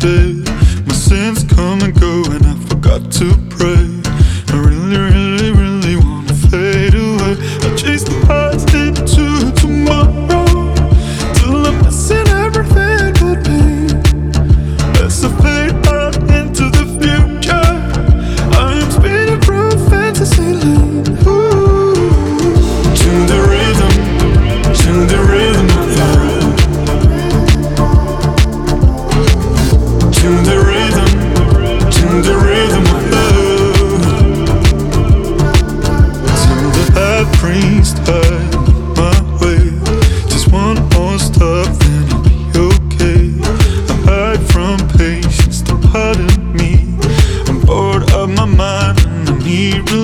day. My sins come and go and I forgot to pray. I really, really, really wanna fade away. I chase the past into tomorrow till I'm missing everything but me. As I fade out into the future, I am speeding through fantasy lane. Ooh. To the rhythm of love. To the rhythm of love. Till the high priest hide my way. Just one more stop, then I'll be okay. I hide from patience, to pardon me. I'm bored of my mind and I need relief.